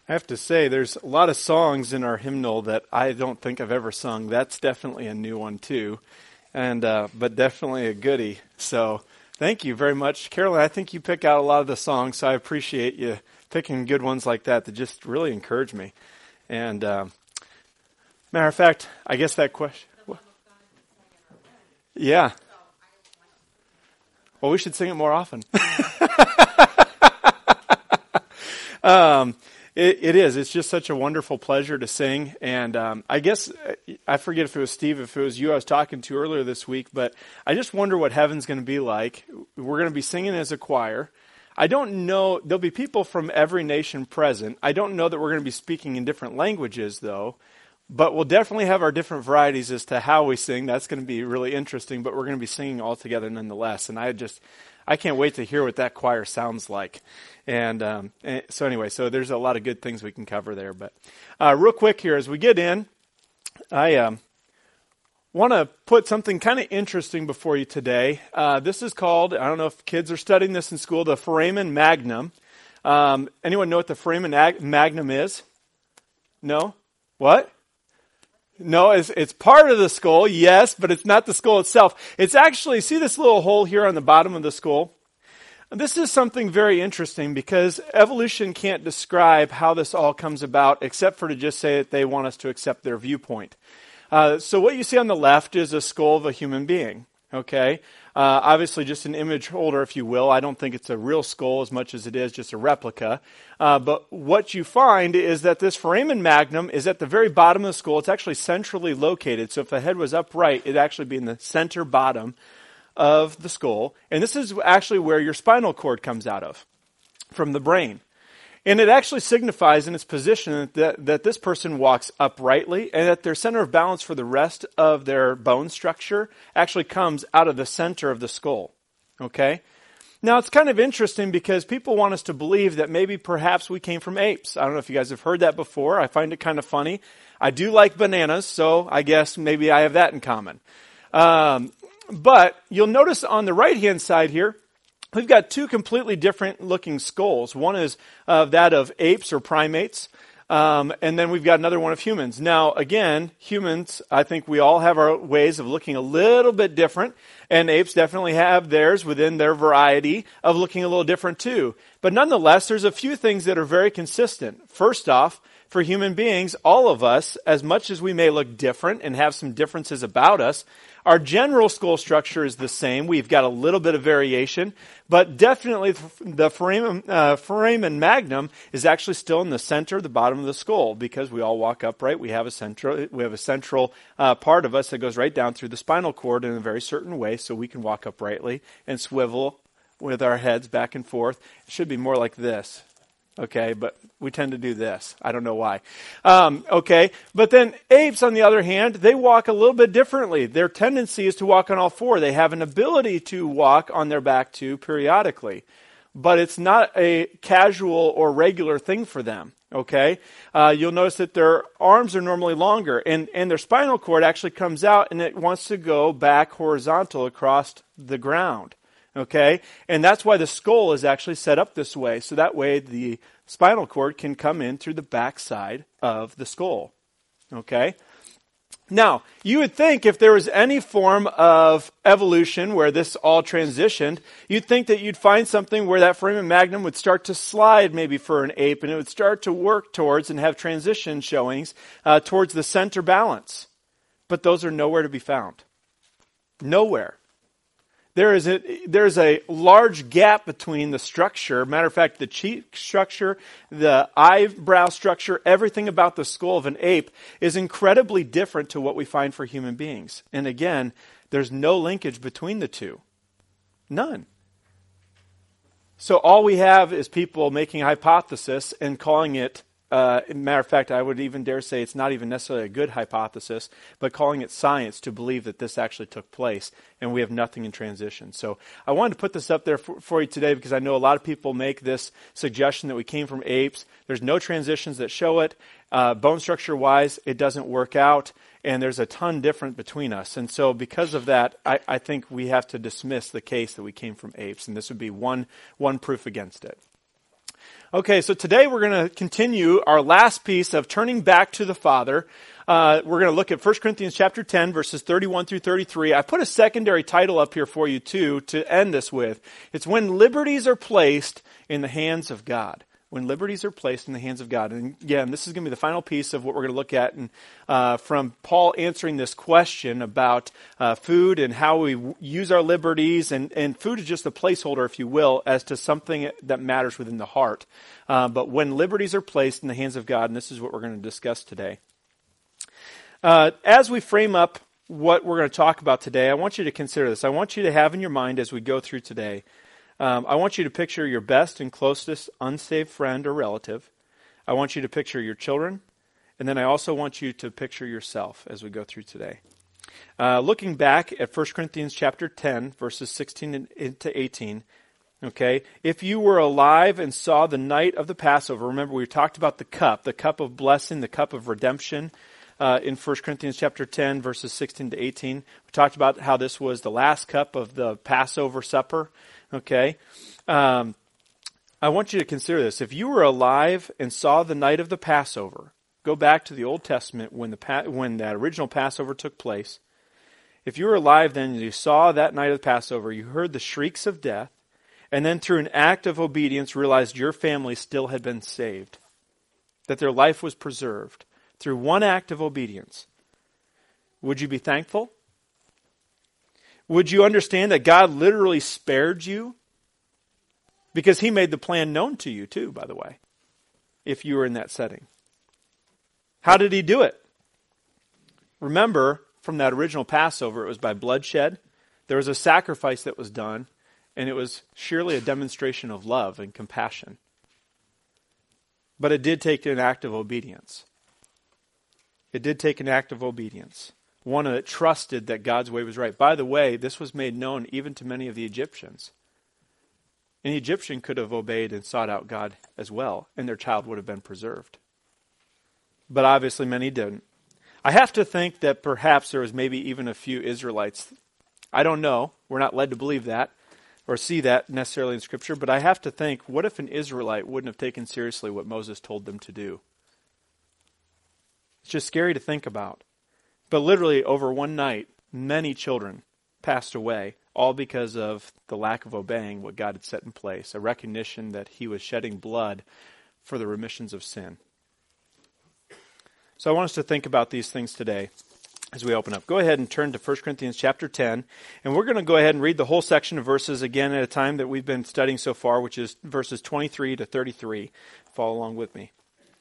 I have to say, there's a lot of songs in our hymnal that I don't think I've ever sung. That's definitely a new one too, and but definitely a goodie. So thank you very much, Carolyn. I think you pick out a lot of the songs, so I appreciate you picking good ones like that just really encourage me. And matter of fact, I guess that question. Yeah. Well, we should sing it more often. It is. It's just such a wonderful pleasure to sing. And I guess, I forget if it was Steve, if it was you I was talking to earlier this week, but I just wonder what heaven's going to be like. We're going to be singing as a choir. I don't know, there'll be people from every nation present. I don't know that we're going to be speaking in different languages, though. But we'll definitely have our different varieties as to how we sing. That's going to be really interesting, but we're going to be singing all together nonetheless. And I can't wait to hear what that choir sounds like. And so anyway, so there's a lot of good things we can cover there. But real quick here, as we get in, I want to put something kind of interesting before you today. This is called, I don't know if kids are studying this in school, the Foramen Magnum. Anyone know what the Foramen Magnum is? No? What? No, it's part of the skull, yes, but it's not the skull itself. It's actually, see this little hole here on the bottom of the skull? This is something very interesting because evolution can't describe how this all comes about except for to just say that they want us to accept their viewpoint. So what you see on the left is a skull of a human being, okay? Obviously just an image holder, if you will. I don't think it's a real skull as much as it is just a replica. But what you find is that this foramen magnum is at the very bottom of the skull. It's actually centrally located. So if the head was upright, it'd actually be in the center bottom of the skull. And this is actually where your spinal cord comes out of, from the brain. And it actually signifies in its position that this person walks uprightly and that their center of balance for the rest of their bone structure actually comes out of the center of the skull. Okay? Now, it's kind of interesting because people want us to believe that maybe perhaps we came from apes. I don't know if you guys have heard that before. I find it kind of funny. I do like bananas, so I guess maybe I have that in common. But you'll notice on the right-hand side here, we've got two completely different looking skulls. One is that of apes or primates, and then we've got another one of humans. Now, again, humans, I think we all have our ways of looking a little bit different, and apes definitely have theirs within their variety of looking a little different too. But nonetheless, there's a few things that are very consistent. First off, for human beings, all of us, as much as we may look different and have some differences about us, our general skull structure is the same. We've got a little bit of variation, but definitely the foramen magnum is actually still in the center, the bottom of the skull, because we all walk upright. We have a central part of us that goes right down through the spinal cord in a very certain way, so we can walk uprightly and swivel with our heads back and forth. It should be more like this. Okay, but we tend to do this. I don't know why. Okay, but then apes, on the other hand, they walk a little bit differently. Their tendency is to walk on all four. They have an ability to walk on their back too, periodically. But it's not a casual or regular thing for them. Okay, you'll notice that their arms are normally longer, and their spinal cord actually comes out and it wants to go back horizontal across the ground. Okay, and that's why the skull is actually set up this way. So that way the spinal cord can come in through the back side of the skull. Okay, now you would think if there was any form of evolution where this all transitioned, you'd think that you'd find something where that foramen magnum would start to slide maybe for an ape, and it would start to work towards and have transition showings towards the center balance. But those are nowhere to be found. Nowhere. There's a large gap between the structure. Matter of fact, the cheek structure, the eyebrow structure, everything about the skull of an ape is incredibly different to what we find for human beings. And again, there's no linkage between the two. None. So all we have is people making a hypothesis and calling it, matter of fact, I would even dare say it's not even necessarily a good hypothesis, but calling it science to believe that this actually took place, and we have nothing in transition. So I wanted to put this up there for you today because I know a lot of people make this suggestion that we came from apes. There's no transitions that show it. Bone structure-wise, it doesn't work out, and there's a ton different between us. And so because of that, I think we have to dismiss the case that we came from apes, and this would be one proof against it. Okay, so today we're going to continue our last piece of turning back to the Father. We're going to look at 1 Corinthians chapter 10, verses 31 through 33. I put a secondary title up here for you too to end this with. It's When Liberties Are Placed in the Hands of God. When liberties are placed in the hands of God. And again, this is going to be the final piece of what we're going to look at from Paul answering this question about food and how we use our liberties. And food is just a placeholder, if you will, as to something that matters within the heart. But when liberties are placed in the hands of God, and this is what we're going to discuss today. As we frame up what we're going to talk about today, I want you to consider this. I want you to have in your mind as we go through today, I want you to picture your best and closest unsaved friend or relative. I want you to picture your children. And then I also want you to picture yourself as we go through today. Looking back at 1 Corinthians chapter 10, verses 16 to 18. Okay, if you were alive and saw the night of the Passover, remember we talked about the cup of blessing, the cup of redemption. In 1 Corinthians chapter 10, verses 16 to 18. We talked about how this was the last cup of the Passover supper. Okay. I want you to consider this. If you were alive and saw the night of the Passover, go back to the Old Testament when that original Passover took place. If you were alive then and you saw that night of the Passover, you heard the shrieks of death, and then through an act of obedience realized your family still had been saved, that their life was preserved through one act of obedience, would you be thankful? Would you understand that God literally spared you? Because He made the plan known to you too, by the way, if you were in that setting. How did He do it? Remember, from that original Passover, it was by bloodshed. There was a sacrifice that was done, and it was surely a demonstration of love and compassion. But it did take an act of obedience. It did take an act of obedience. One that trusted that God's way was right. By the way, this was made known even to many of the Egyptians. An Egyptian could have obeyed and sought out God as well, and their child would have been preserved. But obviously many didn't. I have to think that perhaps there was maybe even a few Israelites. I don't know. We're not led to believe that or see that necessarily in Scripture. But I have to think, what if an Israelite wouldn't have taken seriously what Moses told them to do? It's just scary to think about. But literally over one night, many children passed away, all because of the lack of obeying what God had set in place, a recognition that He was shedding blood for the remissions of sin. So I want us to think about these things today as we open up. Go ahead and turn to 1 Corinthians chapter 10, and we're going to go ahead and read the whole section of verses again at a time that we've been studying so far, which is verses 23 to 33. Follow along with me.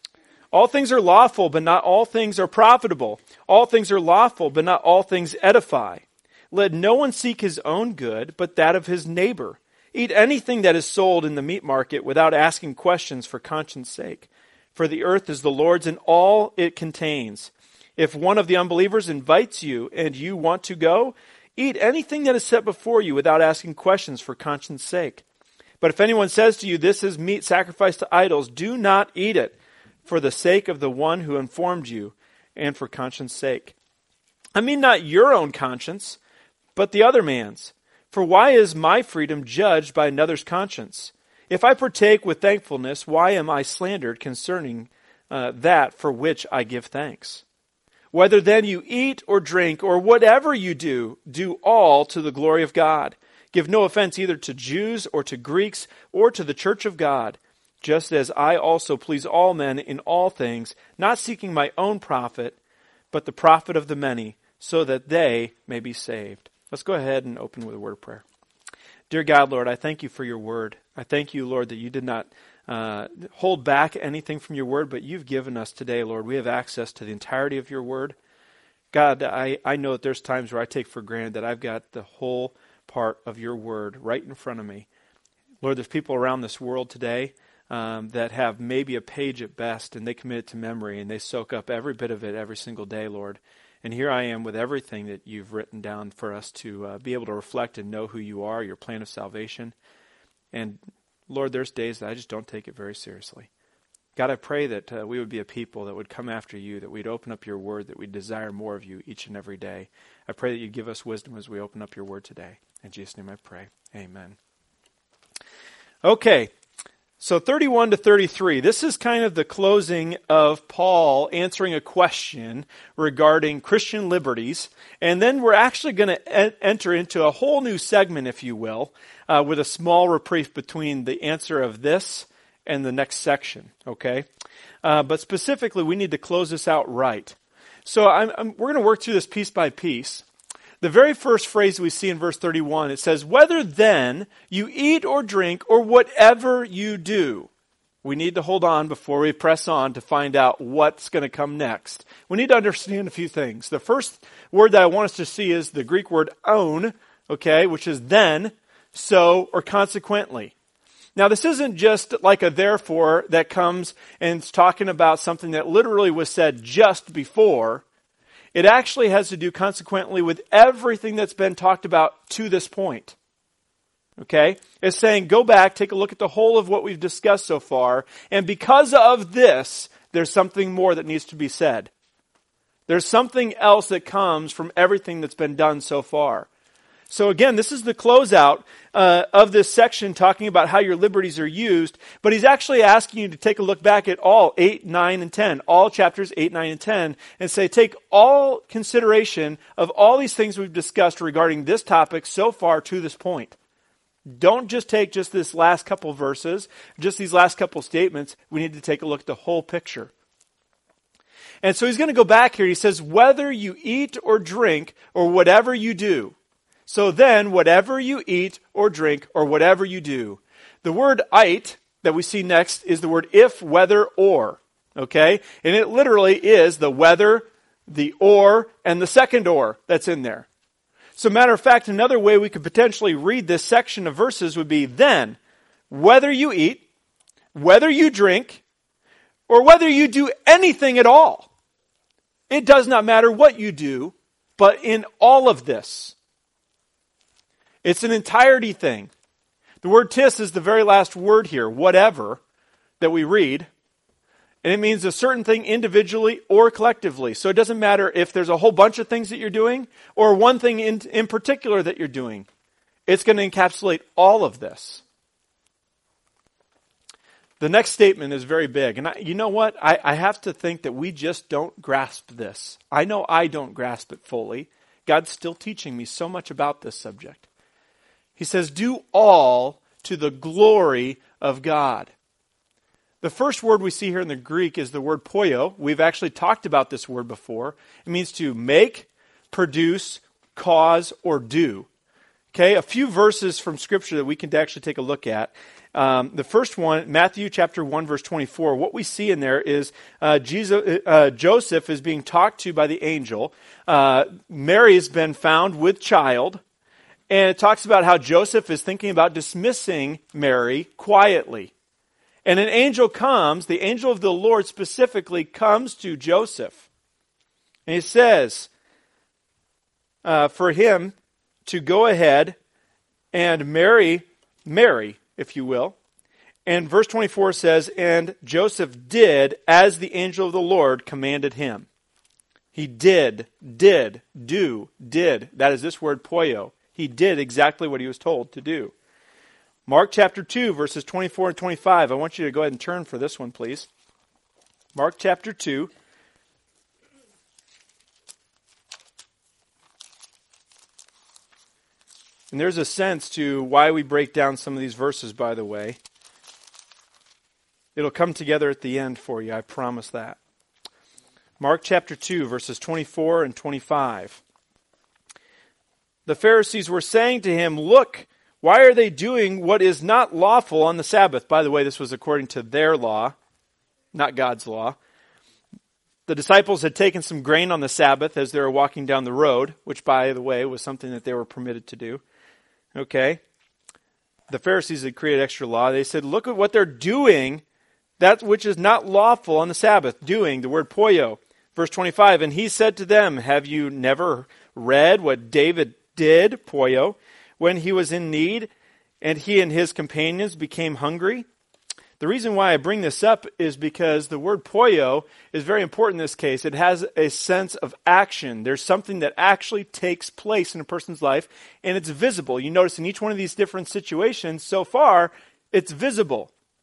All things are lawful, but not all things are profitable. All things are lawful, but not all things edify. Let no one seek his own good, but that of his neighbor. Eat anything that is sold in the meat market without asking questions for conscience sake. For the earth is the Lord's and all it contains. If one of the unbelievers invites you and you want to go, eat anything that is set before you without asking questions for conscience sake. But if anyone says to you, this is meat sacrificed to idols, do not eat it, for the sake of the one who informed you, and for conscience sake. I mean not your own conscience, but the other man's. For why is my freedom judged by another's conscience? If I partake with thankfulness, why am I slandered concerning that for which I give thanks? Whether then you eat or drink or whatever you do, do all to the glory of God. Give no offense either to Jews or to Greeks or to the church of God, just as I also please all men in all things, not seeking my own profit, but the profit of the many, so that they may be saved. Let's go ahead and open with a word of prayer. Dear God, Lord, I thank you for your word. I thank you, Lord, that you did not hold back anything from your word, but you've given us today, Lord. We have access to the entirety of your word. God, I know that there's times where I take for granted that I've got the whole part of your word right in front of me. Lord, there's people around this world today that have maybe a page at best, and they commit it to memory, and they soak up every bit of it every single day, Lord. And here I am with everything that you've written down for us to be able to reflect and know who you are, your plan of salvation. And Lord, there's days that I just don't take it very seriously. God, I pray that we would be a people that would come after you, that we'd open up your word, that we'd desire more of you each and every day. I pray that you'd give us wisdom as we open up your word today. In Jesus' name I pray. Amen. Okay. So 31 to 33, this is kind of the closing of Paul answering a question regarding Christian liberties. And then we're actually going to enter into a whole new segment, if you will, with a small reprieve between the answer of this and the next section, okay? But specifically, we need to close this out right. So we're going to work through this piece by piece. The very first phrase we see in verse 31, it says, whether then you eat or drink or whatever you do. We need to hold on before we press on to find out what's going to come next. We need to understand a few things. The first word that I want us to see is the Greek word on, okay, which is then, so, or consequently. Now, this isn't just like a therefore that comes and it's talking about something that literally was said just before. It actually has to do consequently with everything that's been talked about to this point. Okay? It's saying, go back, take a look at the whole of what we've discussed so far, and because of this, there's something more that needs to be said. There's something else that comes from everything that's been done so far. So again, this is the closeout of this section talking about how your liberties are used, but he's actually asking you to take a look back at all 8, 9, and 10, all chapters 8, 9, and 10, and say, take all consideration of all these things we've discussed regarding this topic so far to this point. Don't just take just this last couple verses, just these last couple statements. We need to take a look at the whole picture. And so he's going to go back here. He says, whether you eat or drink or whatever you do. So then, whatever you eat or drink or whatever you do. The word "ite" that we see next is the word if, whether, or. Okay? And it literally is the whether, the or, and the second or that's in there. So matter of fact, another way we could potentially read this section of verses would be then, whether you eat, whether you drink, or whether you do anything at all. It does not matter what you do, but in all of this. It's an entirety thing. The word tis is the very last word here, whatever, that we read. And it means a certain thing individually or collectively. So it doesn't matter if there's a whole bunch of things that you're doing or one thing in particular that you're doing. It's going to encapsulate all of this. The next statement is very big. And you know what? I have to think that we just don't grasp this. I know I don't grasp it fully. God's still teaching me so much about this subject. He says, do all to the glory of God. The first word we see here in the Greek is the word poio. We've actually talked about this word before. It means to make, produce, cause, or do. Okay, a few verses from Scripture that we can actually take a look at. The first one, Matthew chapter 1, verse 24. What we see in there is Joseph is being talked to by the angel. Mary has been found with child. And it talks about how Joseph is thinking about dismissing Mary quietly. And an angel comes, the angel of the Lord specifically comes to Joseph. And he says for him to go ahead and marry Mary, if you will. And verse 24 says, and Joseph did as the angel of the Lord commanded him. He did. That is this word poio. He did exactly what he was told to do. Mark chapter 2, verses 24 and 25. I want you to go ahead and turn for this one, please. Mark chapter 2. And there's a sense to why we break down some of these verses, by the way. It'll come together at the end for you, I promise that. Mark chapter 2, verses 24 and 25. The Pharisees were saying to him, look, why are they doing what is not lawful on the Sabbath? By the way, this was according to their law, not God's law. The disciples had taken some grain on the Sabbath as they were walking down the road, which, by the way, was something that they were permitted to do. Okay. The Pharisees had created extra law. They said, look at what they're doing, that which is not lawful on the Sabbath, doing, the word poio. Verse 25, and he said to them, have you never read what David did, poio, when he was in need and he and his companions became hungry? The reason why I bring this up is because the word poio is very important in this case. It has a sense of action. There's something that actually takes place in a person's life, and it's visible. You notice in each one of these different situations so far, it's visible.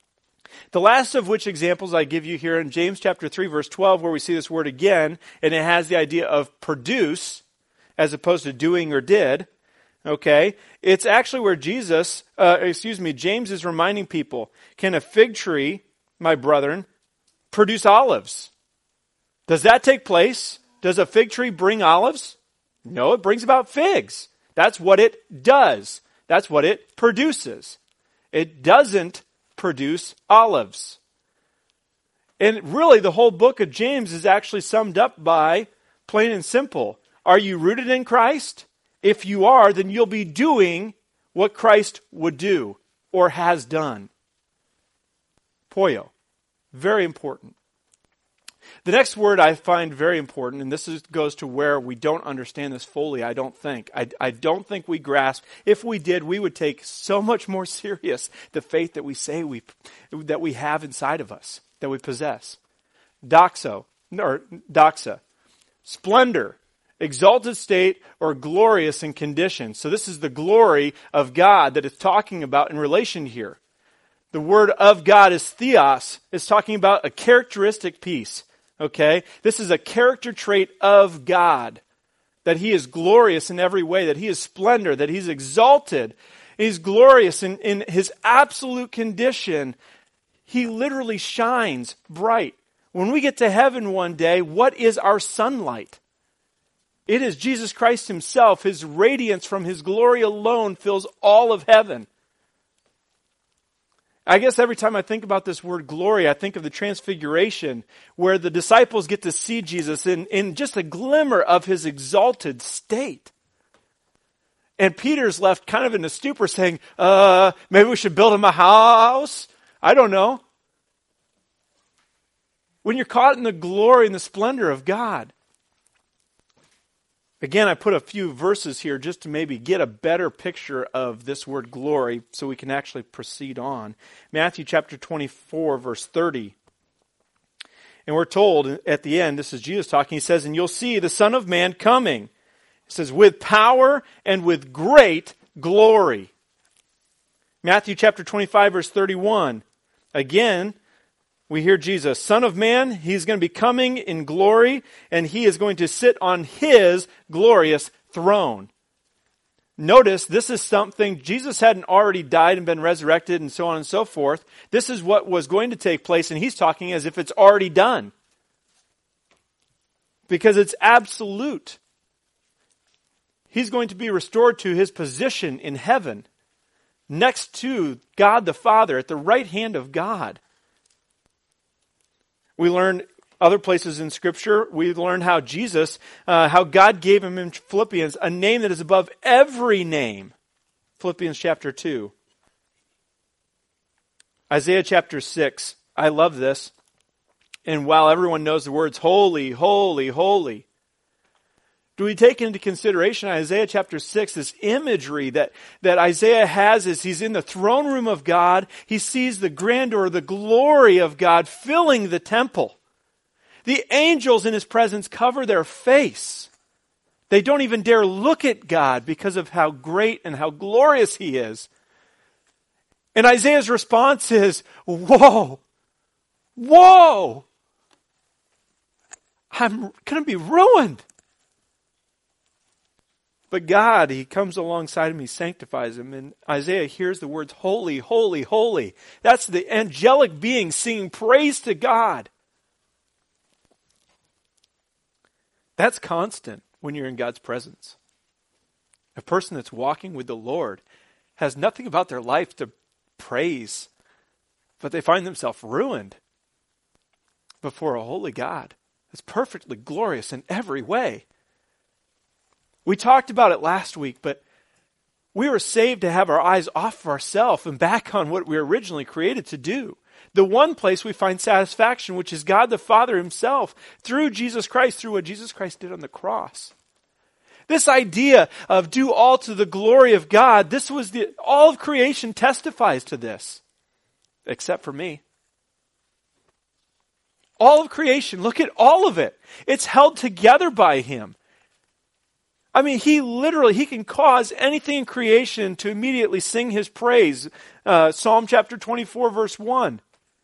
The last of which examples I give you here in James chapter 3, verse 12, where we see this word again, and it has the idea of produce, as opposed to doing or did. Okay? It's actually where James is reminding people, can a fig tree, my brethren, produce olives? Does that take place? Does a fig tree bring olives? No, it brings about figs. That's what it does. That's what it produces. It doesn't produce olives. And really, the whole book of James is actually summed up by, plain and simple, are you rooted in Christ? If you are, then you'll be doing what Christ would do or has done. Poio. Very important. The next word I find very important, and this goes to where we don't understand this fully, I don't think. I don't think we grasp. If we did, we would take so much more serious the faith that we say that we have inside of us, that we possess. Doxa. Splendor. Exalted state or glorious in condition. So this is the glory of God that it's talking about in relation here. The word of God is theos. It's talking about a characteristic piece. Okay? This is a character trait of God. That He is glorious in every way. That He is splendor. That He's exalted. He's glorious in His absolute condition. He literally shines bright. When we get to heaven one day, what is our sunlight? It is Jesus Christ Himself. His radiance from His glory alone fills all of heaven. I guess every time I think about this word glory, I think of the transfiguration, where the disciples get to see Jesus in just a glimmer of His exalted state. And Peter's left kind of in a stupor saying, maybe we should build Him a house? I don't know. When you're caught in the glory and the splendor of God. Again, I put a few verses here just to maybe get a better picture of this word glory so we can actually proceed on. Matthew chapter 24, verse 30. And we're told at the end, this is Jesus talking, He says, and you'll see the Son of Man coming. It says, with power and with great glory. Matthew chapter 25, verse 31. Again, we hear Jesus, Son of Man, He's going to be coming in glory, and He is going to sit on His glorious throne. Notice, this is something, Jesus hadn't already died and been resurrected and so on and so forth. This is what was going to take place, and He's talking as if it's already done. Because it's absolute. He's going to be restored to His position in heaven, next to God the Father, at the right hand of God. We learn other places in Scripture, we learn how Jesus, how God gave Him in Philippians a name that is above every name. Philippians chapter 2. Isaiah chapter 6. I love this. And while everyone knows the words, holy, holy, holy, do we take into consideration Isaiah chapter 6, this imagery that Isaiah has as he's in the throne room of God. He sees the grandeur, the glory of God filling the temple. The angels in His presence cover their face. They don't even dare look at God because of how great and how glorious He is. And Isaiah's response is, whoa, whoa, I'm going to be ruined. But God, He comes alongside him, He sanctifies him, and Isaiah hears the words, holy, holy, holy. That's the angelic being singing praise to God. That's constant when you're in God's presence. A person that's walking with the Lord has nothing about their life to praise, but they find themselves ruined before a holy God that's perfectly glorious in every way. We talked about it last week, but we were saved to have our eyes off of ourselves and back on what we were originally created to do. The one place we find satisfaction, which is God the Father Himself, through Jesus Christ, through what Jesus Christ did on the cross. This idea of do all to the glory of God, all of creation testifies to this, except for me. All of creation, look at all of it. It's held together by Him. I mean, He can cause anything in creation to immediately sing His praise. Psalm chapter 24, verse 1.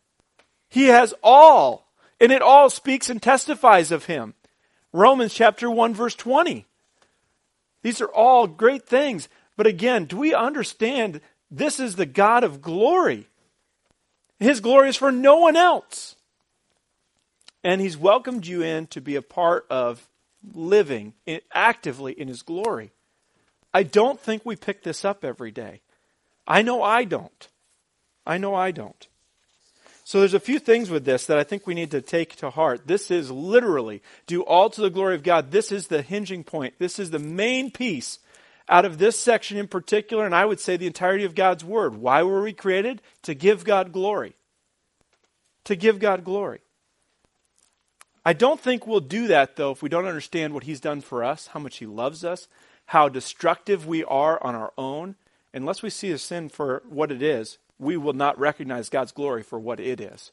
He has all, and it all speaks and testifies of him. Romans chapter 1, verse 20. These are all great things. But again, do we understand this is the God of glory? His glory is for no one else. And he's welcomed you in to be a part of living actively in his glory. I don't think we pick this up every day. I know I don't. So there's a few things with this that I think we need to take to heart. This is literally, do all to the glory of God. This is the hinging point. This is the main piece out of this section in particular, and I would say the entirety of God's Word. Why were we created? To give God glory. To give God glory. I don't think we'll do that, though, if we don't understand what he's done for us, how much he loves us, how destructive we are on our own. Unless we see a sin for what it is, we will not recognize God's glory for what it is.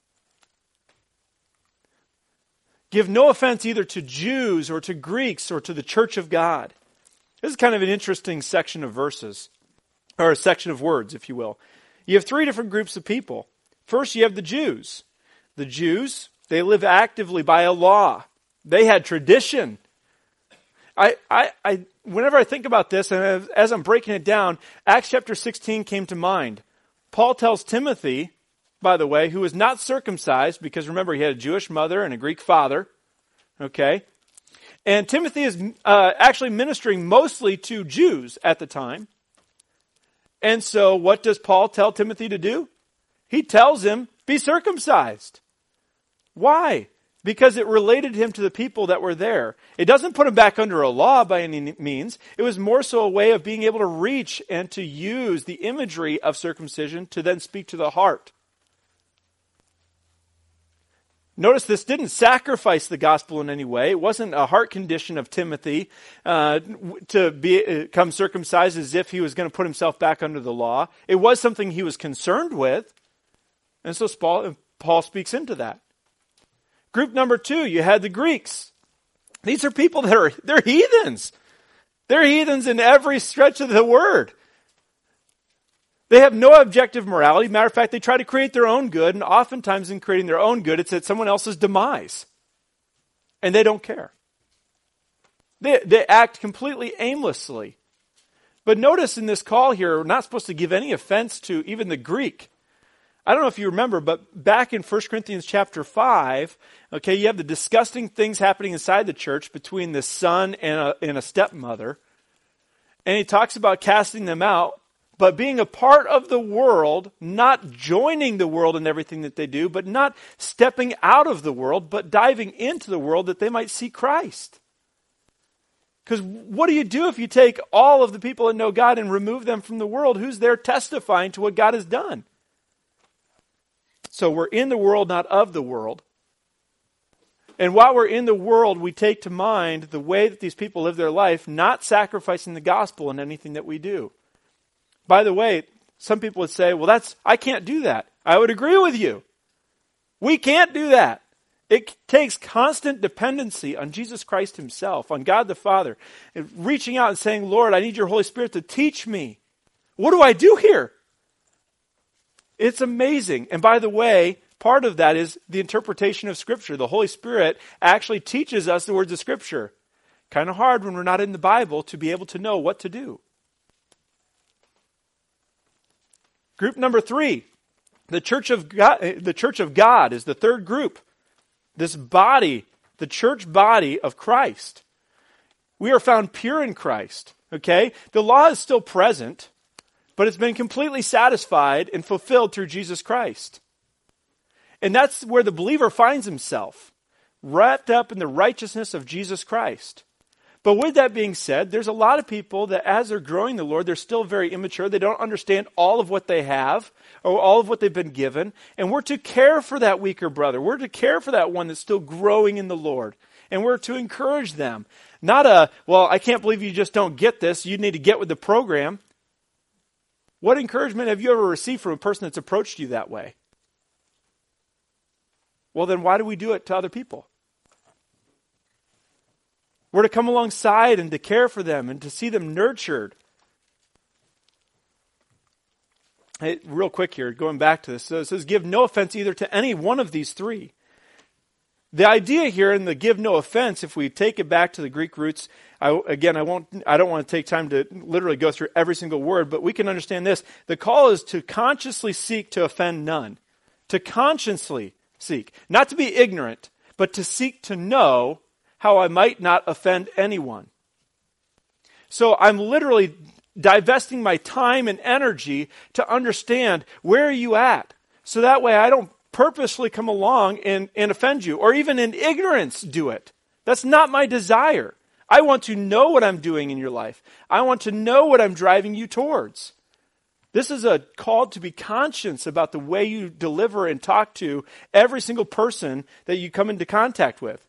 Give no offense either to Jews or to Greeks or to the church of God. This is kind of an interesting section of verses, or a section of words, if you will. You have three different groups of people. First, you have the Jews. The Jews, they live actively by a law. They had tradition. Whenever I think about this, and as I'm breaking it down, Acts chapter 16 came to mind. Paul tells Timothy, by the way, who was not circumcised, because remember, he had a Jewish mother and a Greek father. Okay? And Timothy is actually ministering mostly to Jews at the time. And so what does Paul tell Timothy to do? He tells him, be circumcised. Why? Because it related him to the people that were there. It doesn't put him back under a law by any means. It was more so a way of being able to reach and to use the imagery of circumcision to then speak to the heart. Notice this didn't sacrifice the gospel in any way. It wasn't a heart condition of Timothy to become circumcised as if he was going to put himself back under the law. It was something he was concerned with. And so Paul speaks into that. Group number two, you had the Greeks. These are people they're heathens. They're heathens in every stretch of the word. They have no objective morality. Matter of fact, they try to create their own good, and oftentimes in creating their own good, it's at someone else's demise. And they don't care. They act completely aimlessly. But notice in this call here, we're not supposed to give any offense to even the Greek. I don't know if you remember, but back in 1 Corinthians chapter 5, okay, you have the disgusting things happening inside the church between the son and a stepmother. And he talks about casting them out, but being a part of the world, not joining the world in everything that they do, but not stepping out of the world, but diving into the world that they might see Christ. Because what do you do if you take all of the people that know God and remove them from the world? Who's there testifying to what God has done? So we're in the world, not of the world. And while we're in the world, we take to mind the way that these people live their life, not sacrificing the gospel in anything that we do. By the way, some people would say, well, I can't do that. I would agree with you. We can't do that. It takes constant dependency on Jesus Christ himself, on God the Father, and reaching out and saying, Lord, I need your Holy Spirit to teach me. What do I do here? It's amazing. And by the way, part of that is the interpretation of Scripture. The Holy Spirit actually teaches us the words of Scripture. Kind of hard when we're not in the Bible to be able to know what to do. Group number 3, the Church of God. The Church of God is the third group. This body, the church body of Christ. We are found pure in Christ. Okay? The law is still present, but it's been completely satisfied and fulfilled through Jesus Christ. And that's where the believer finds himself, wrapped up in the righteousness of Jesus Christ. But with that being said, there's a lot of people that as they're growing in the Lord, they're still very immature. They don't understand all of what they have or all of what they've been given. And we're to care for that weaker brother. We're to care for that one that's still growing in the Lord. And we're to encourage them. Not well, I can't believe you just don't get this. You need to get with the program. What encouragement have you ever received from a person that's approached you that way? Well, then why do we do it to other people? We're to come alongside and to care for them and to see them nurtured. Hey, real quick here, going back to this. So it says, give no offense either to any one of these three. The idea here in the give no offense, if we take it back to the Greek roots, I don't want to take time to literally go through every single word, but we can understand this. The call is to consciously seek to offend none. To consciously seek. Not to be ignorant, but to seek to know how I might not offend anyone. So I'm literally divesting my time and energy to understand where are you at. So that way I don't purposely come along and offend you, or even in ignorance do it. That's not my desire. I want to know what I'm doing in your life. I want to know what I'm driving you towards. This is a call to be conscious about the way you deliver and talk to every single person that you come into contact with.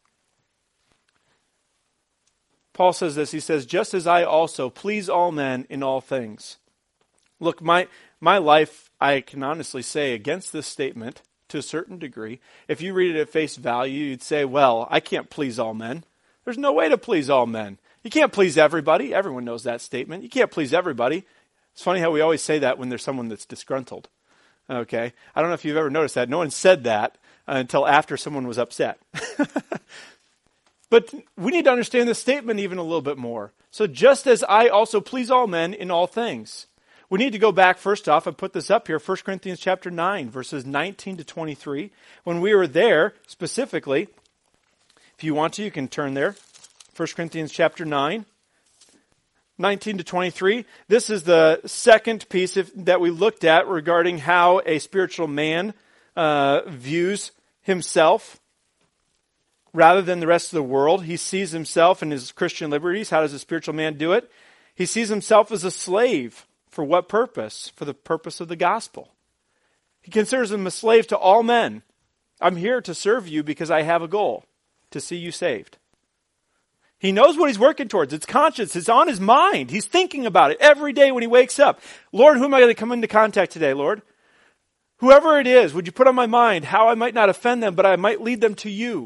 Paul says this, he says, just as I also please all men in all things. Look, my life, I can honestly say against this statement to a certain degree. If you read it at face value, you'd say, well, I can't please all men. There's no way to please all men. You can't please everybody. Everyone knows that statement. You can't please everybody. It's funny how we always say that when there's someone that's disgruntled. Okay? I don't know if you've ever noticed that. No one said that until after someone was upset. But we need to understand this statement even a little bit more. So just as I also please all men in all things. We need to go back first off and put this up here, 1 Corinthians chapter 9, verses 19 to 23. When we were there, specifically, if you want to, you can turn there. 1 Corinthians chapter 9, 19 to 23. This is the second piece that we looked at regarding how a spiritual man views himself. Rather than the rest of the world, he sees himself and his Christian liberties. How does a spiritual man do it? He sees himself as a slave. For what purpose? For the purpose of the gospel. He considers him a slave to all men. I'm here to serve you because I have a goal, to see you saved. He knows what he's working towards. It's conscious. It's on his mind. He's thinking about it every day when he wakes up. Lord, who am I going to come into contact today, Lord? Whoever it is, would you put on my mind how I might not offend them, but I might lead them to you?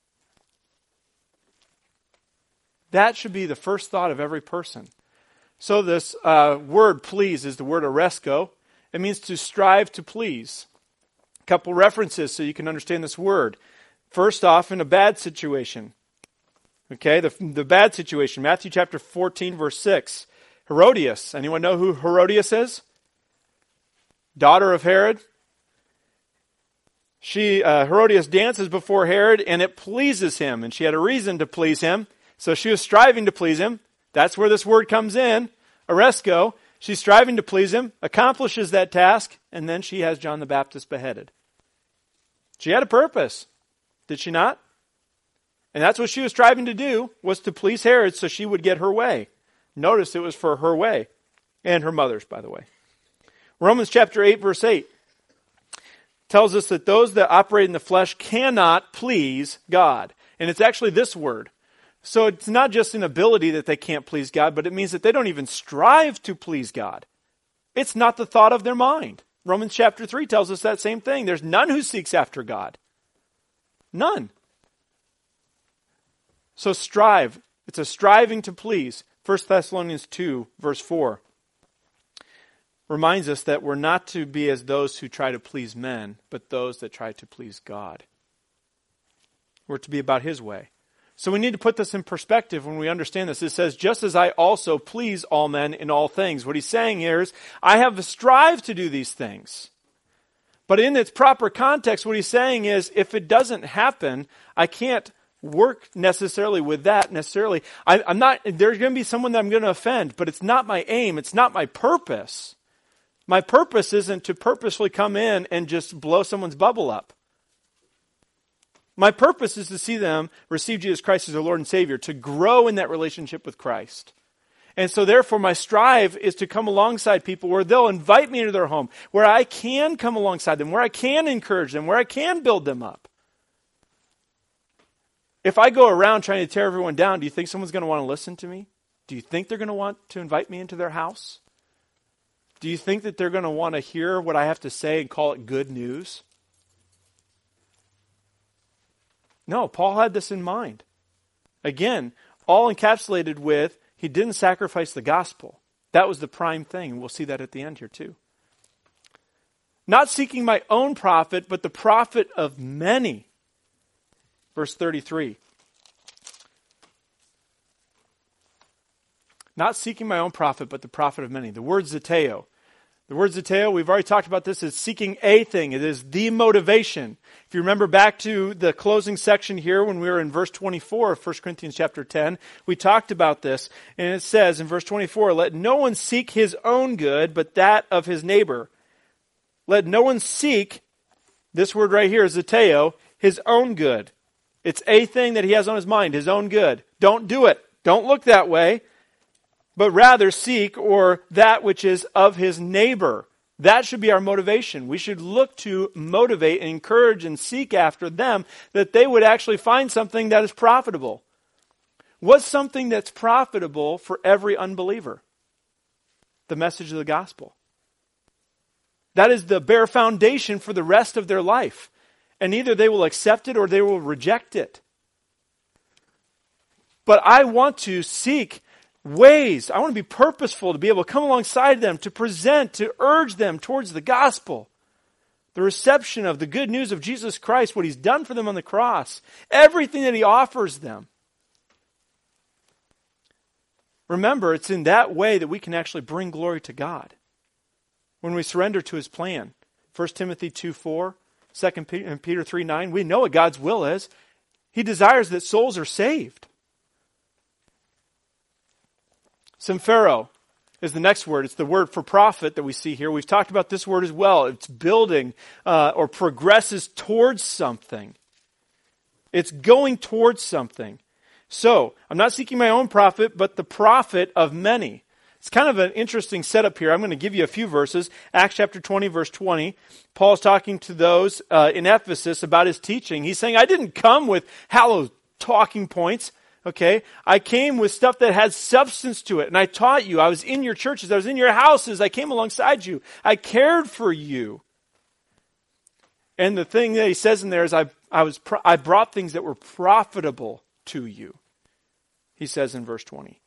That should be the first thought of every person. So this word please is the word oresco. It means to strive to please. A couple references so you can understand this word. First off, in a bad situation. Okay, the bad situation. Matthew chapter 14, verse 6. Herodias. Anyone know who Herodias is? Daughter of Herod. Herodias dances before Herod and it pleases him. And she had a reason to please him. So she was striving to please him. That's where this word comes in. Oresco. She's striving to please him, accomplishes that task, and then she has John the Baptist beheaded. She had a purpose, did she not? And that's what she was striving to do, was to please Herod so she would get her way. Notice it was for her way, and her mother's, by the way. Romans chapter 8, verse 8 tells us that those that operate in the flesh cannot please God. And it's actually this word. So it's not just an ability that they can't please God, but it means that they don't even strive to please God. It's not the thought of their mind. Romans chapter 3 tells us that same thing. There's none who seeks after God. None. So strive. It's a striving to please. 1 Thessalonians 2, verse 4 reminds us that we're not to be as those who try to please men, but those that try to please God. We're to be about His way. So we need to put this in perspective when we understand this. It says, just as I also please all men in all things. What he's saying here is, I have strived to do these things. But in its proper context, what he's saying is, if it doesn't happen, I can't work necessarily with that necessarily. I'm not, there's going to be someone that I'm going to offend, but it's not my aim. It's not my purpose. My purpose isn't to purposely come in and just blow someone's bubble up. My purpose is to see them receive Jesus Christ as their Lord and Savior, to grow in that relationship with Christ. And so therefore my strive is to come alongside people where they'll invite me into their home, where I can come alongside them, where I can encourage them, where I can build them up. If I go around trying to tear everyone down, do you think someone's going to want to listen to me? Do you think they're going to want to invite me into their house? Do you think that they're going to want to hear what I have to say and call it good news? No, Paul had this in mind. Again, all encapsulated with, he didn't sacrifice the gospel. That was the prime thing, and we'll see that at the end here too. Not seeking my own profit, but the profit of many. Verse 33. Not seeking my own profit, but the profit of many. The word zeteo. The word zeteo, we've already talked about this, is seeking a thing. It is the motivation. If you remember back to the closing section here when we were in verse 24 of 1 Corinthians chapter 10, we talked about this. And it says in verse 24, let no one seek his own good, but that of his neighbor. Let no one seek, this word right here is zeteo, his own good. It's a thing that he has on his mind, his own good. Don't do it. Don't look that way. But rather seek or that which is of his neighbor. That should be our motivation. We should look to motivate and encourage and seek after them that they would actually find something that is profitable. What's something that's profitable for every unbeliever? The message of the gospel. That is the bare foundation for the rest of their life. And either they will accept it or they will reject it. But I want to seek ways. I want to be purposeful to be able to come alongside them, to present, to urge them towards the gospel. The reception of the good news of Jesus Christ, what he's done for them on the cross. Everything that he offers them. Remember, it's in that way that we can actually bring glory to God. When we surrender to his plan. 1 Timothy 2:4, 2 Peter 3:9, we know what God's will is. He desires that souls are saved. Symphero is the next word. It's the word for profit that we see here. We've talked about this word as well. It's building or progresses towards something. It's going towards something. So, I'm not seeking my own profit, but the profit of many. It's kind of an interesting setup here. I'm going to give you a few verses. Acts chapter 20, verse 20. Paul's talking to those in Ephesus about his teaching. He's saying, I didn't come with hollow talking points. Okay, I came with stuff that had substance to it, and I taught you. I was in your churches. I was in your houses. I came alongside you. I cared for you. And the thing that he says in there is, I brought things that were profitable to you. He says in verse 20.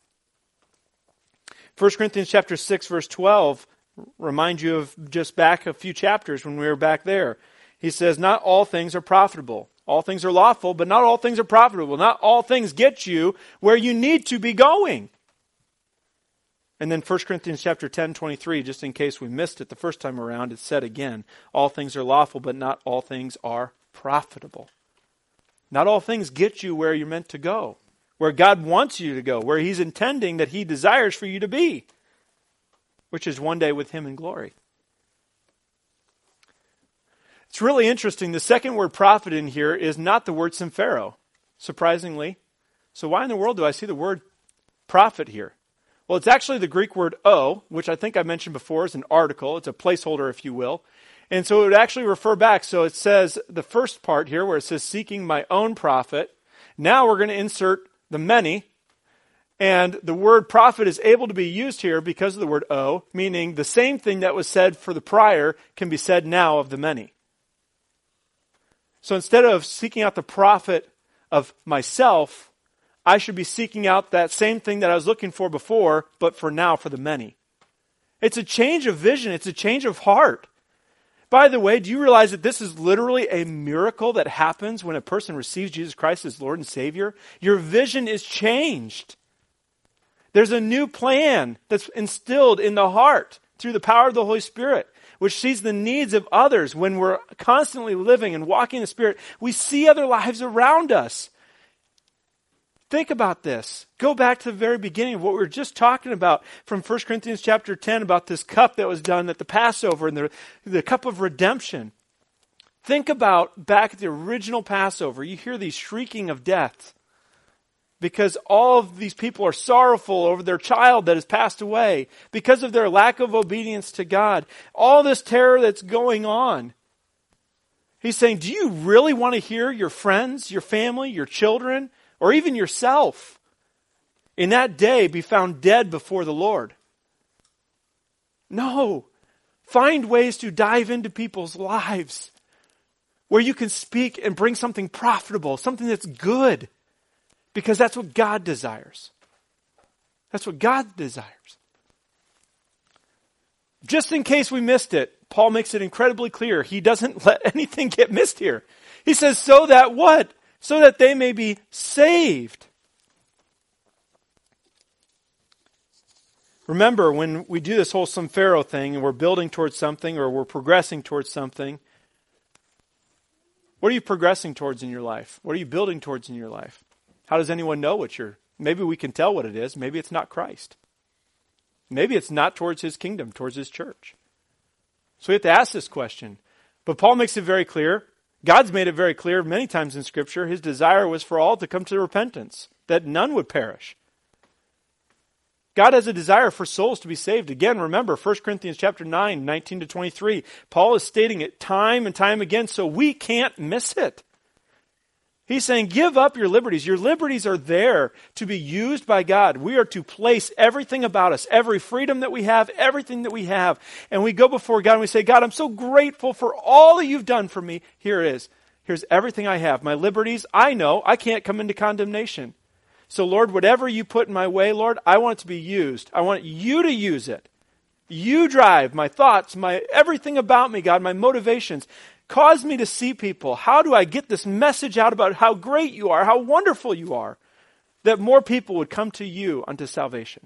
1 Corinthians chapter 6, verse 12, remind you of just back a few chapters when we were back there. He says, not all things are profitable. All things are lawful, but not all things are profitable. Not all things get you where you need to be going. And then 1 Corinthians chapter 10, 23, just in case we missed it the first time around, it said again, all things are lawful, but not all things are profitable. Not all things get you where you're meant to go, where God wants you to go, where he's intending that he desires for you to be, which is one day with him in glory. It's really interesting. The second word profit in here is not the word symphero, surprisingly. So why in the world do I see the word profit here? Well, it's actually the Greek word o, which I think I mentioned before is an article. It's a placeholder, if you will. And so it would actually refer back. So it says the first part here where it says seeking my own profit. Now we're going to insert the many. And the word profit is able to be used here because of the word o, meaning the same thing that was said for the prior can be said now of the many. So instead of seeking out the profit of myself, I should be seeking out that same thing that I was looking for before, but for now for the many. It's a change of vision. It's a change of heart. By the way, do you realize that this is literally a miracle that happens when a person receives Jesus Christ as Lord and Savior? Your vision is changed. There's a new plan that's instilled in the heart through the power of the Holy Spirit, which sees the needs of others. When we're constantly living and walking in the Spirit, we see other lives around us. Think about this. Go back to the very beginning of what we were just talking about from 1 Corinthians chapter 10 about this cup that was done at the Passover and the cup of redemption. Think about back at the original Passover. You hear these shrieking of death because all of these people are sorrowful over their child that has passed away because of their lack of obedience to God. All this terror that's going on. He's saying, do you really want to hear your friends, your family, your children, or even yourself in that day be found dead before the Lord? No. Find ways to dive into people's lives where you can speak and bring something profitable, something that's good. Because that's what God desires. That's what God desires. Just in case we missed it, Paul makes it incredibly clear. He doesn't let anything get missed here. He says, so that what? So that they may be saved. Remember, when we do this whole some Pharaoh thing and we're building towards something or we're progressing towards something, what are you progressing towards in your life? What are you building towards in your life? How does anyone know what you're... Maybe we can tell what it is. Maybe it's not Christ. Maybe it's not towards his kingdom, towards his church. So we have to ask this question. But Paul makes it very clear. God's made it very clear many times in Scripture. His desire was for all to come to repentance, that none would perish. God has a desire for souls to be saved. Again, remember, 1 Corinthians chapter 9, 19 to 23. Paul is stating it time and time again, so we can't miss it. He's saying, give up your liberties. Your liberties are there to be used by God. We are to place everything about us, every freedom that we have, everything that we have. And we go before God and we say, God, I'm so grateful for all that you've done for me. Here it is. Here's everything I have. My liberties, I know I can't come into condemnation. So Lord, whatever you put in my way, Lord, I want it to be used. I want you to use it. You drive my thoughts, my everything about me, God, my motivations. Cause me to see people. How do I get this message out about how great you are, how wonderful you are, that more people would come to you unto salvation?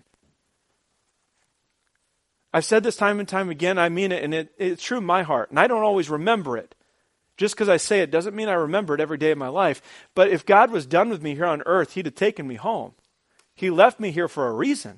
I've said this time and time again, I mean it, and it's true in my heart, and I don't always remember it. Just because I say it doesn't mean I remember it every day of my life. But if God was done with me here on earth, he'd have taken me home. He left me here for a reason.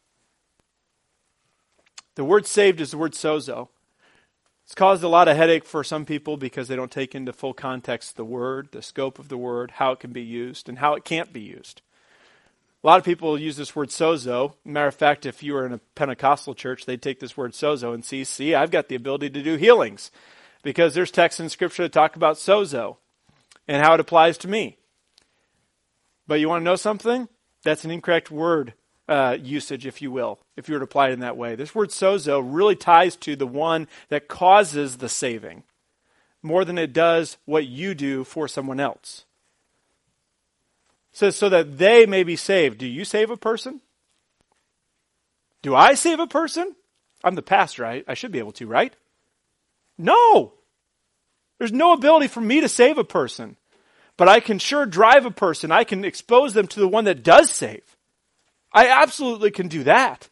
The word saved is the word sozo. It's caused a lot of headache for some people because they don't take into full context the word, the scope of the word, how it can be used, and how it can't be used. A lot of people use this word sozo. Matter of fact, if you were in a Pentecostal church, they'd take this word sozo and see, I've got the ability to do healings. Because there's texts in Scripture that talk about sozo and how it applies to me. But you want to know something? That's an incorrect word usage, if you will, if you were to apply it in that way. This word sozo really ties to the one that causes the saving more than it does what you do for someone else. It says, so that they may be saved. Do you save a person? Do I save a person? I'm the pastor. I should be able to, right? No! There's no ability for me to save a person. But I can sure drive a person. I can expose them to the one that does save. I absolutely can do that.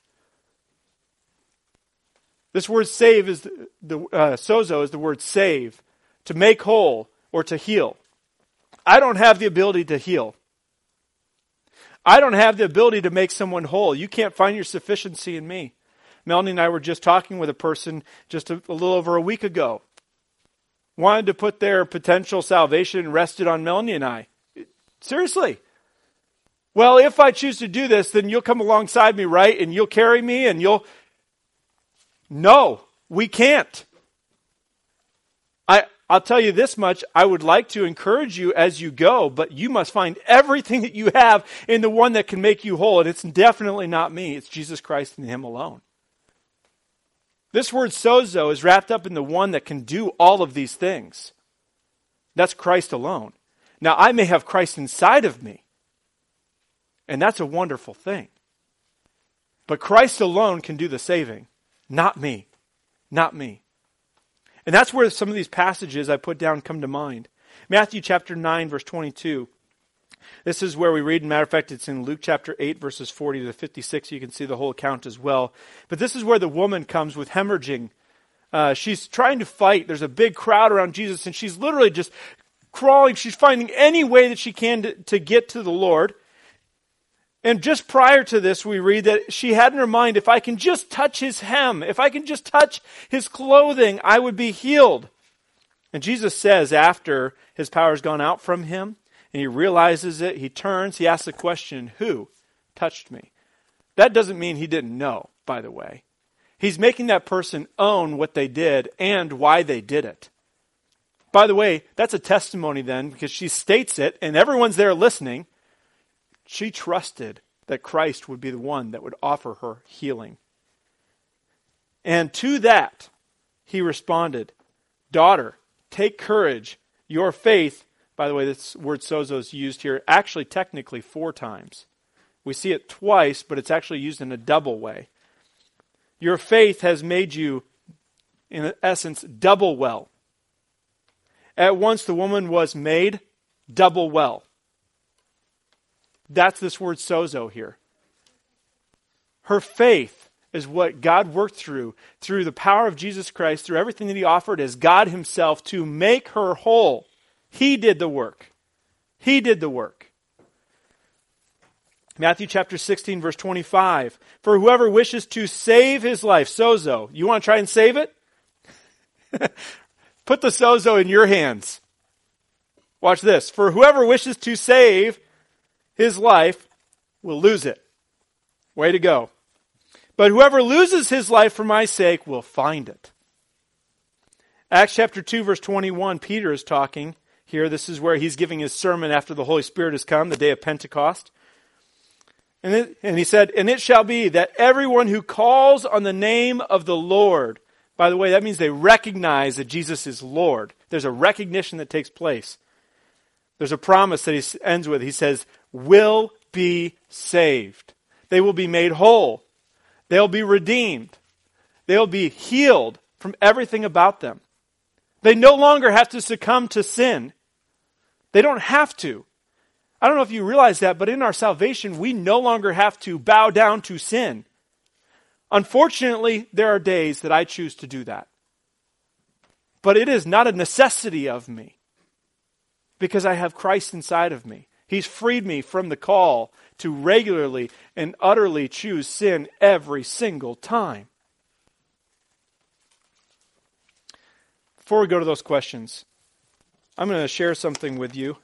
This word save is sozo is the word save, to make whole or to heal. I don't have the ability to heal. I don't have the ability to make someone whole. You can't find your sufficiency in me. Melanie and I were just talking with a person just a little over a week ago. Wanted to put their potential salvation rested on Melanie and I. Seriously. Well, if I choose to do this, then you'll come alongside me, right? And you'll carry me and you'll... No, we can't. I'll tell you this much. I would like to encourage you as you go, but you must find everything that you have in the one that can make you whole. And it's definitely not me. It's Jesus Christ and him alone. This word sozo is wrapped up in the one that can do all of these things. That's Christ alone. Now, I may have Christ inside of me, and that's a wonderful thing. But Christ alone can do the saving, not me. Not me. And that's where some of these passages I put down come to mind. Matthew chapter 9, verse 22. This is where we read, matter of fact, it's in Luke chapter 8, verses 40 to 56. You can see the whole account as well. But this is where the woman comes with hemorrhaging. She's trying to fight. There's a big crowd around Jesus, and she's literally just crawling. She's finding any way that she can to get to the Lord. And just prior to this, we read that she had in her mind, if I can just touch his hem, if I can just touch his clothing, I would be healed. And Jesus says after his power's gone out from him, and he realizes it, he turns, he asks the question, who touched me? That doesn't mean he didn't know, by the way. He's making that person own what they did and why they did it. By the way, that's a testimony then, because she states it, and everyone's there listening. She trusted that Christ would be the one that would offer her healing. And to that, he responded, daughter, take courage. Your faith, by the way, this word sozo is used here actually technically 4 times. We see it twice, but it's actually used in a double way. Your faith has made you in essence, double well. At once the woman was made double well. That's this word sozo here. Her faith is what God worked through the power of Jesus Christ, through everything that he offered as God himself to make her whole. He did the work. He did the work. Matthew chapter 16, verse 25. For whoever wishes to save his life, sozo. You want to try and save it? Put the sozo in your hands. Watch this. For whoever wishes to save his life will lose it. Way to go. But whoever loses his life for my sake will find it. Acts chapter 2, verse 21, Peter is talking here. This is where he's giving his sermon after the Holy Spirit has come, the day of Pentecost. And he said, and it shall be that everyone who calls on the name of the Lord, by the way, that means they recognize that Jesus is Lord. There's a recognition that takes place. There's a promise that he ends with. He says, will be saved. They will be made whole. They'll be redeemed. They'll be healed from everything about them. They no longer have to succumb to sin. They don't have to. I don't know if you realize that, but in our salvation, we no longer have to bow down to sin. Unfortunately, there are days that I choose to do that. But it is not a necessity of me because I have Christ inside of me. He's freed me from the call to regularly and utterly choose sin every single time. Before we go to those questions, I'm going to share something with you.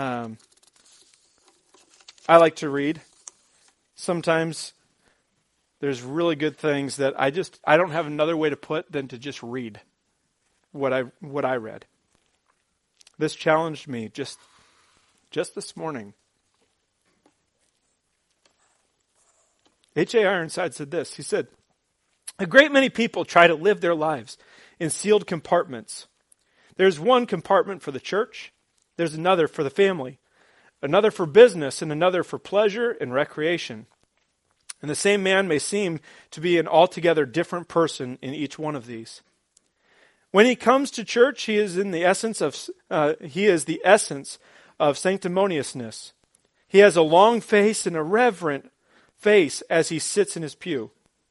I like to read. Sometimes there's really good things that I don't have another way to put than to just read what I read. This challenged me just this morning. H.A. Ironside said this. He said, a great many people try to live their lives in sealed compartments. There's one compartment for the church. There's another for the family. Another for business, and another for pleasure and recreation. And the same man may seem to be an altogether different person in each one of these. When he comes to church, he is the essence of sanctimoniousness. He has a long face and a reverent face as he sits in his pew.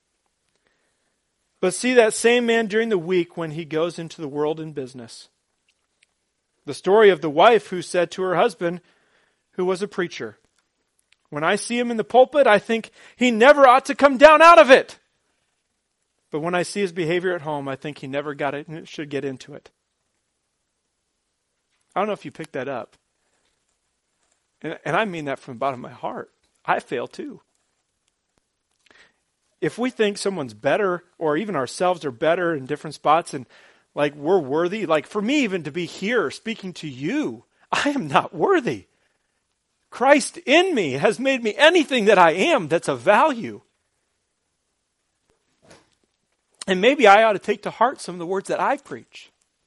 But see that same man during the week when he goes into the world in business. The story of the wife who said to her husband, who was a preacher, when I see him in the pulpit, I think he never ought to come down out of it. But when I see his behavior at home, I think he never should get into it. I don't know if you picked that up. And I mean that from the bottom of my heart. I fail too. If we think someone's better, or even ourselves are better in different spots, and like we're worthy, like for me even to be here speaking to you, I am not worthy. Christ in me has made me anything that I am that's of value. And maybe I ought to take to heart some of the words that I preach.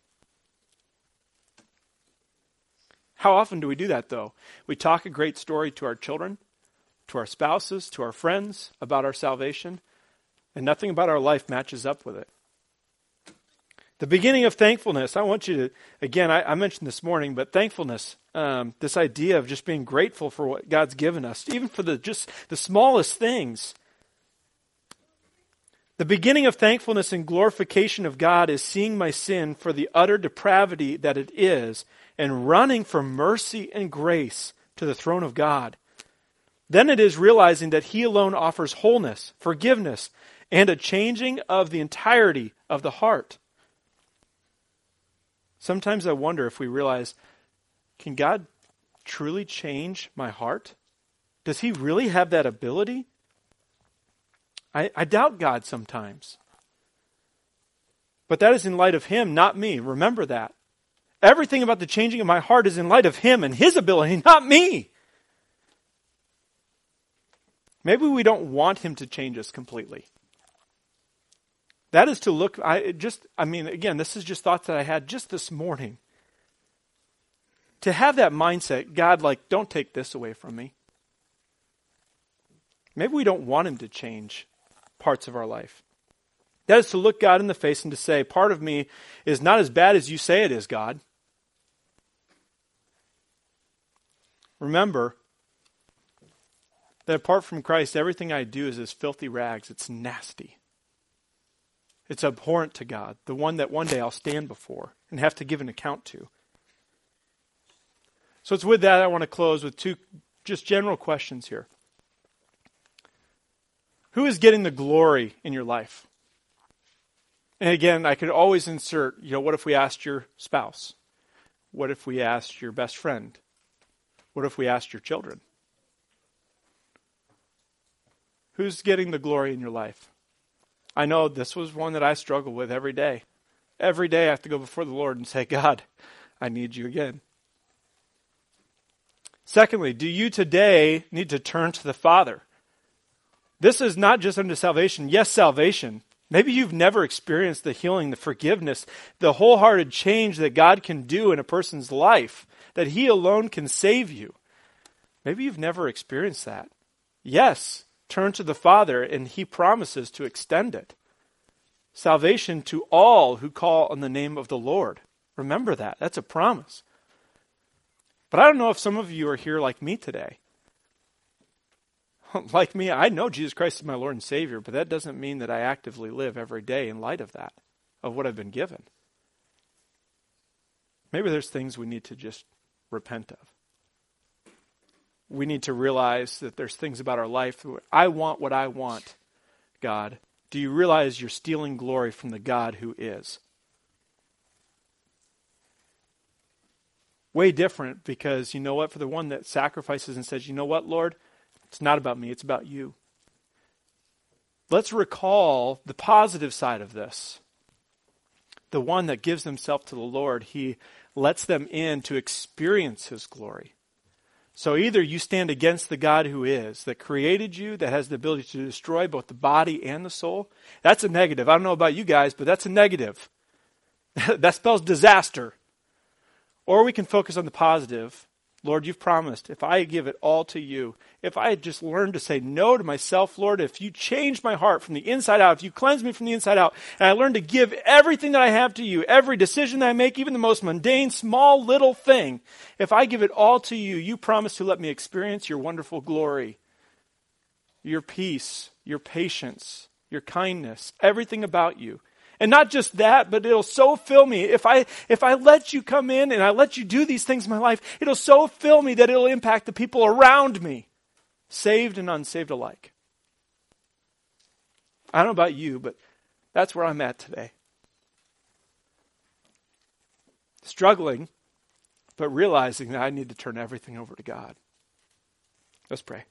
How often do we do that, though? We talk a great story to our children, to our spouses, to our friends about our salvation, and nothing about our life matches up with it. The beginning of thankfulness, I want you to, again, I mentioned this morning, but thankfulness, this idea of just being grateful for what God's given us, even for just the smallest things. The beginning of thankfulness and glorification of God is seeing my sin for the utter depravity that it is and running for mercy and grace to the throne of God. Then it is realizing that He alone offers wholeness, forgiveness, and a changing of the entirety of the heart. Sometimes I wonder if we realize, can God truly change my heart? Does He really have that ability? I doubt God sometimes. But that is in light of Him, not me. Remember that. Everything about the changing of my heart is in light of Him and His ability, not me. Maybe we don't want Him to change us completely. That is to look, again, this is just thoughts that I had just this morning. To have that mindset, God, don't take this away from me. Maybe we don't want Him to change parts of our life. That is to look God in the face and to say, part of me is not as bad as you say it is, God. Remember that apart from Christ, everything I do is as filthy rags. It's nasty. It's abhorrent to God, the one that one day I'll stand before and have to give an account to. So it's with that I want to close with two just general questions here. Who is getting the glory in your life? And again, I could always insert, what if we asked your spouse? What if we asked your best friend? What if we asked your children? Who's getting the glory in your life? I know this was one that I struggle with every day. Every day I have to go before the Lord and say, God, I need you again. Secondly, do you today need to turn to the Father? This is not just unto salvation. Yes, salvation. Maybe you've never experienced the healing, the forgiveness, the wholehearted change that God can do in a person's life, that He alone can save you. Maybe you've never experienced that. Yes, turn to the Father, and He promises to extend it. Salvation to all who call on the name of the Lord. Remember that. That's a promise. But I don't know if some of you are here like me today. Like me, I know Jesus Christ is my Lord and Savior, but that doesn't mean that I actively live every day in light of that, of what I've been given. Maybe there's things we need to just repent of. We need to realize that there's things about our life. I want what I want, God. Do you realize you're stealing glory from the God who is? Way different, because you know what? For the one that sacrifices and says, you know what, Lord? It's not about me, it's about you. Let's recall the positive side of this. The one that gives himself to the Lord, He lets them in to experience His glory. So either you stand against the God who is, that created you, that has the ability to destroy both the body and the soul. That's a negative. I don't know about you guys, but that's a negative. That spells disaster. Or we can focus on the positive. Lord, you've promised, if I give it all to you, if I just learn to say no to myself, Lord, if you change my heart from the inside out, if you cleanse me from the inside out, and I learn to give everything that I have to you, every decision that I make, even the most mundane, small, little thing, if I give it all to you, you promise to let me experience your wonderful glory, your peace, your patience, your kindness, everything about you. And not just that, but it'll so fill me. If I let you come in and I let you do these things in my life, it'll so fill me that it'll impact the people around me, saved and unsaved alike. I don't know about you, but that's where I'm at today. Struggling, but realizing that I need to turn everything over to God. Let's pray.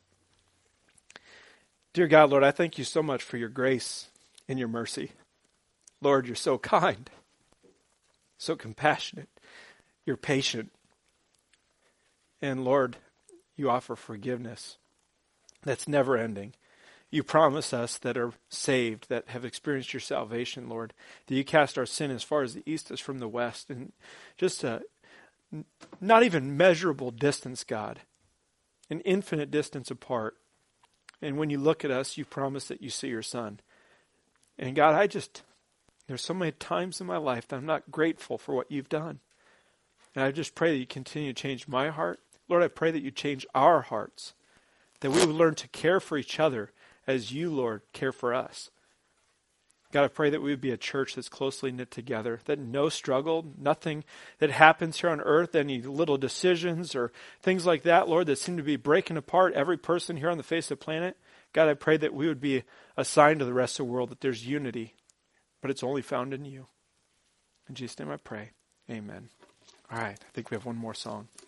Dear God, Lord, I thank you so much for your grace and your mercy. Lord, you're so kind, so compassionate, you're patient. And Lord, you offer forgiveness that's never ending. You promise us that are saved, that have experienced your salvation, Lord, that you cast our sin as far as the east is from the west, and just a not even measurable distance, God, an infinite distance apart. And when you look at us, you promise that you see your Son. And God, there's so many times in my life that I'm not grateful for what you've done. And I just pray that you continue to change my heart. Lord, I pray that you change our hearts, that we would learn to care for each other as you, Lord, care for us. God, I pray that we would be a church that's closely knit together, that no struggle, nothing that happens here on earth, any little decisions or things like that, Lord, that seem to be breaking apart every person here on the face of the planet. God, I pray that we would be a sign to the rest of the world that there's unity, but it's only found in you. In Jesus' name I pray. Amen. All right, I think we have one more song.